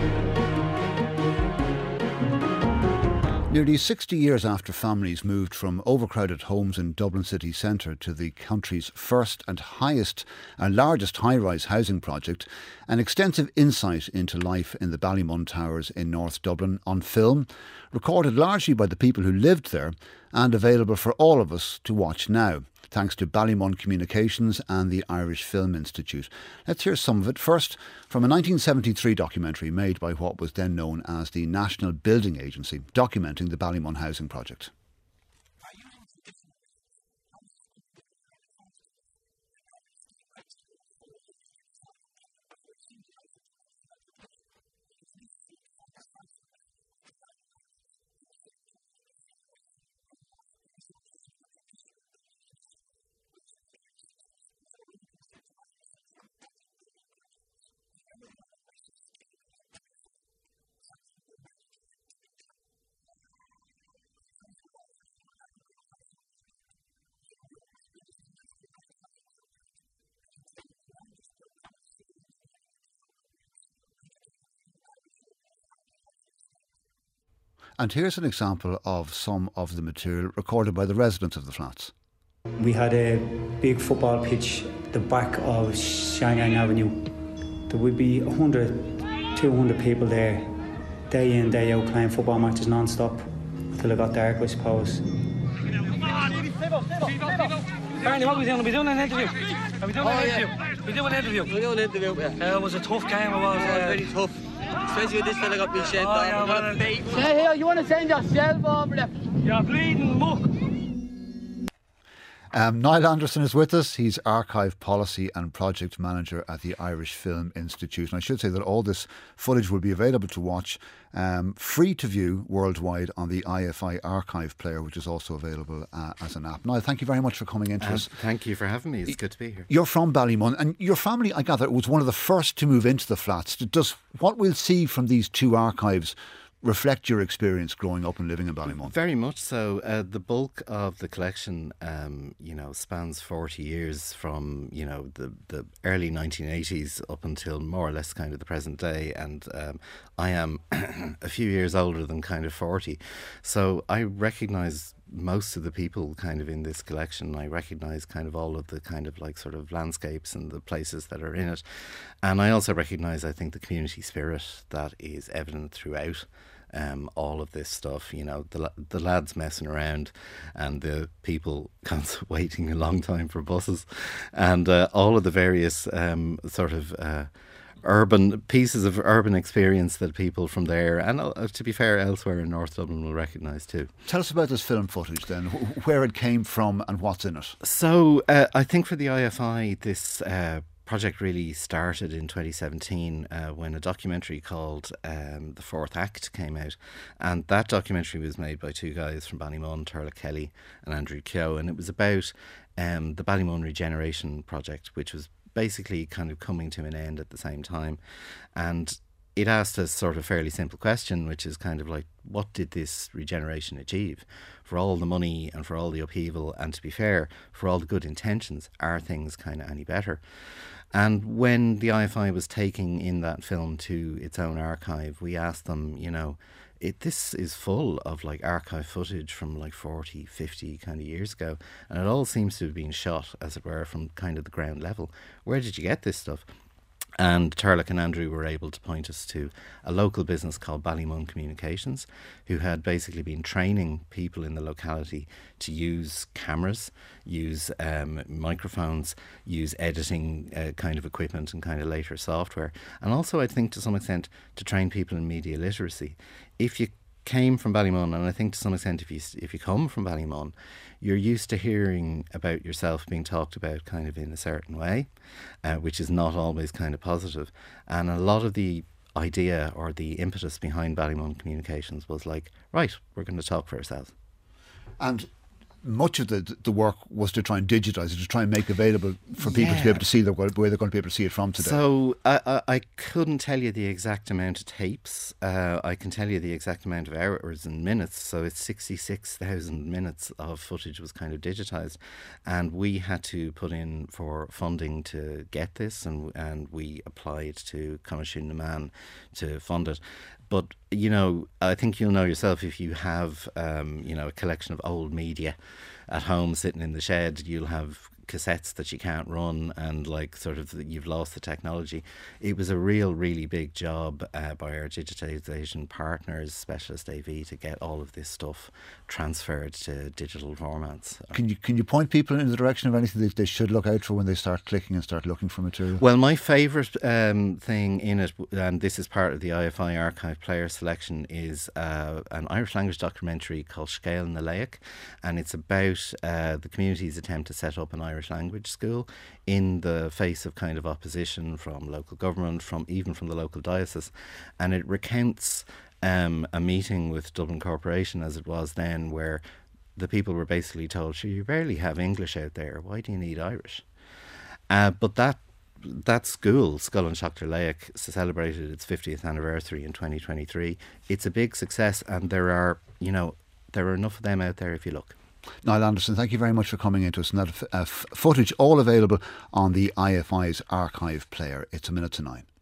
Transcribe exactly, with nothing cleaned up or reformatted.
Nearly sixty years after families moved from overcrowded homes in Dublin city centre to the country's first and highest and largest high-rise housing project, an extensive insight into life in the Ballymun Towers in North Dublin on film, recorded largely by the people who lived there and available for all of us to watch now, thanks to Ballymun Communications and the Irish Film Institute. Let's hear some of it first from a nineteen seventy-three documentary made by what was then known as the National Building Agency, documenting the Ballymun housing project. And here's an example of some of the material recorded by the residents of the flats. We had a big football pitch at the back of Shanghai Avenue. There would be one hundred, two hundred people there, day in, day out, playing football matches non-stop until it got dark, I suppose. Barney, what are we doing? Are we doing an interview? Are we doing oh, an yeah. interview? We're doing an interview. We're doing an interview, yeah. Uh, it was a tough game, it was. Uh, Uh, very tough. Especially when this fella got me sent oh, off. yeah, well, Say here, you want to send yourself over there? You're bleeding muck. Um, Niall Anderson is with us. He's Archive Policy and Project Manager at the Irish Film Institute. And I should say that all this footage will be available to watch, um, free to view worldwide on the I F I Archive player, which is also available uh, as an app. Niall, thank you very much for coming in to um, us. Thank you for having me. It's good to be here. You're from Ballymun, and your family, I gather, was one of the first to move into the flats. Does what we'll see from these two archives reflect your experience growing up and living in Ballymun? Very much so. Uh, the bulk of the collection, um, you know, spans forty years from, you know, the, the early nineteen eighties up until more or less kind of the present day. And um, I am a few years older than kind of forty. So I recognise most of the people kind of in this collection. I recognise kind of all of the kind of like sort of landscapes and the places that are in it. And I also recognise, I think, the community spirit that is evident throughout Um, all of this stuff, you know, the the lads messing around and the people constantly waiting a long time for buses, and uh, all of the various um, sort of uh, urban pieces of urban experience that people from there, and uh, to be fair, elsewhere in North Dublin will recognise too. Tell us about this film footage then, where it came from and what's in it. So uh, I think for the I F I, this uh, project really started in twenty seventeen uh, when a documentary called um, The Fourth Act came out, and that documentary was made by two guys from Ballymun, Turlough Kelly and Andrew Keogh, and it was about um, the Ballymun Regeneration Project, which was basically kind of coming to an end at the same time. And it asked a sort of fairly simple question, which is kind of like, what did this regeneration achieve? For all the money and for all the upheaval, and to be fair, for all the good intentions, are things kind of any better? And when the I F I was taking in that film to its own archive, we asked them, you know, it, this is full of like archive footage from like forty, fifty kind of years ago, and it all seems to have been shot, as it were, from kind of the ground level. Where did you get this stuff? And Turlough and Andrew were able to point us to a local business called Ballymun Communications, who had basically been training people in the locality to use cameras, use um, microphones, use editing uh, kind of equipment and kind of later software. And also, I think, to some extent, to train people in media literacy. If you came from Ballymun, and I think to some extent if you if you come from Ballymun, you're used to hearing about yourself being talked about kind of in a certain way, uh, which is not always kind of positive. And a lot of the idea or the impetus behind Ballymun Communications was like, right, we're going to talk for ourselves. And much of the the work was to try and digitise it, to try and make available for people Yeah. to be able to see the, where they're going to be able to see it from today. So I, I, I couldn't tell you the exact amount of tapes. Uh, I can tell you the exact amount of hours and minutes. So it's sixty-six thousand minutes of footage was kind of digitised, and we had to put in for funding to get this, and and we applied to Coimisiún na Man to fund it. But, you know, I think you'll know yourself if you have, um, you know, a collection of old media at home sitting in the shed, you'll have cassettes that you can't run, and like sort of you've lost the technology. It was a real, really big job uh, by our digitisation partners, Specialist A V, to get all of this stuff transferred to digital formats. Can you can you point people in the direction of anything that they should look out for when they start clicking and start looking for material? Well, my favourite um, thing in it, and this is part of the I F I archive player selection, is uh, an Irish language documentary called Scale na Laoch, and it's about uh, the community's attempt to set up an Irish language school in the face of kind of opposition from local government, from even from the local diocese, and it recounts um, a meeting with Dublin Corporation, as it was then, where the people were basically told, sure, you barely have English out there, why do you need Irish? Uh, but that that school, Scoil an Seachtar Laoch, celebrated its fiftieth anniversary in twenty twenty-three. It's a big success, and there are, you know, there are enough of them out there if you look. Niall Anderson, thank you very much for coming into us. And that uh, f- footage all available on the I F I's archive player. It's a minute to nine.